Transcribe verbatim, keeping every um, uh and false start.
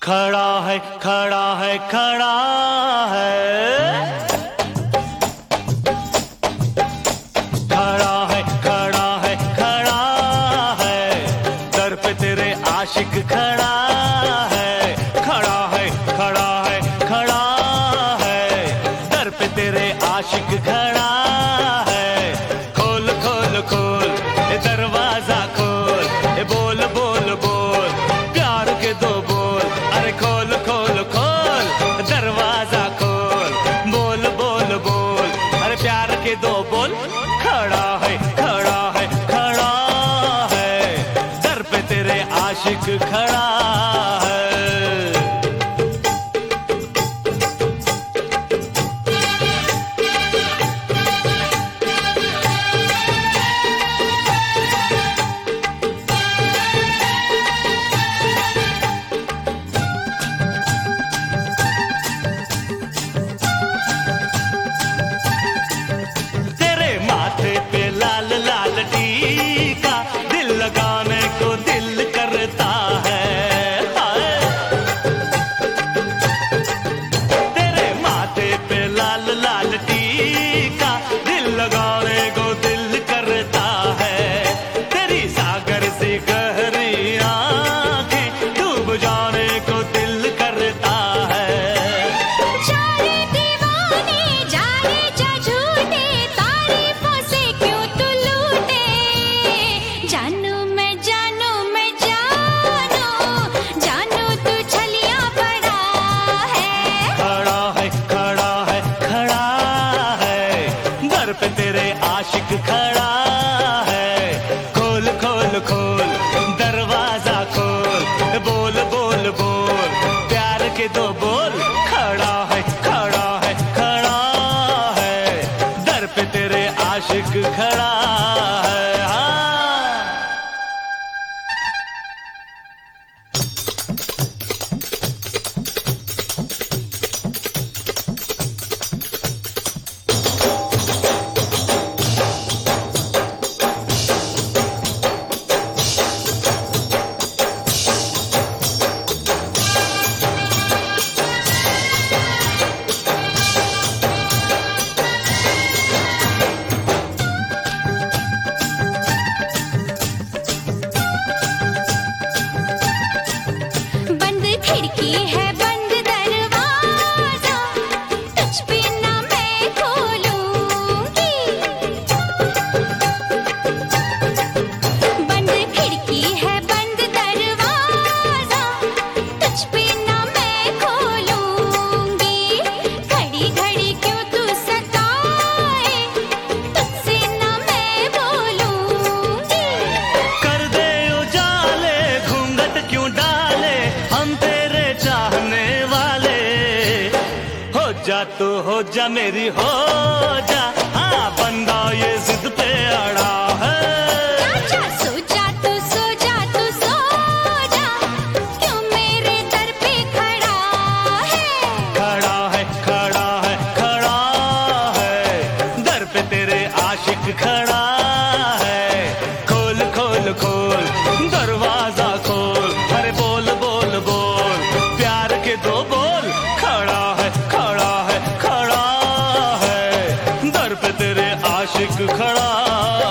खड़ा है खड़ा है खड़ा है, खड़ा है खड़ा है खड़ा है, दर पे तेरे आशिक खड़ा है। खड़ा है खड़ा है खड़ा है, दर पे तेरे आशिक खड़ा है। खोल खोल खोल ए दरवाजा खोल, ए बोल बोल बोल प्यार के दो बोल। अरे खोल खोल खोल दरवाजा खोल, बोल बोल बोल अरे प्यार के दो बोल। खड़ा है खड़ा है खड़ा है, दर पे तेरे आशिक खड़ा है। पे तेरे आशिक खड़ा है। खोल खोल खोल दरवाजा खोल, बोल बोल बोल प्यार के दो बोल। खड़ा है खड़ा है खड़ा है, दर पे तेरे आशिक खड़ा है। खिड़की है बंद दरवाजा, तुझ पे ना मैं खोलूंगी। बंद खिड़की है बंद दरवाजा, तुझ पे ना मैं खोलूंगी। घड़ी घड़ी क्यों तू सताए, तुझसे ना मैं बोलूंगी। कर दे उजाले घूंघट क्यों डाले, हम चाहने वाले। हो जा तू हो जा मेरी हो जा, हाँ बंदा ये जिद पे अड़ा है। जा सो जा तू सो जा तू सो जा, क्यों मेरे दर पे खड़ा है। खड़ा है खड़ा है खड़ा है, दर पे तेरे आशिक खड़ा है। खोल खोल खोल दरवाजा खोल, अरे बोल बोल बोल प्यार के दो बोल। खड़ा है खड़ा है खड़ा है, दर पे तेरे आशिक खड़ा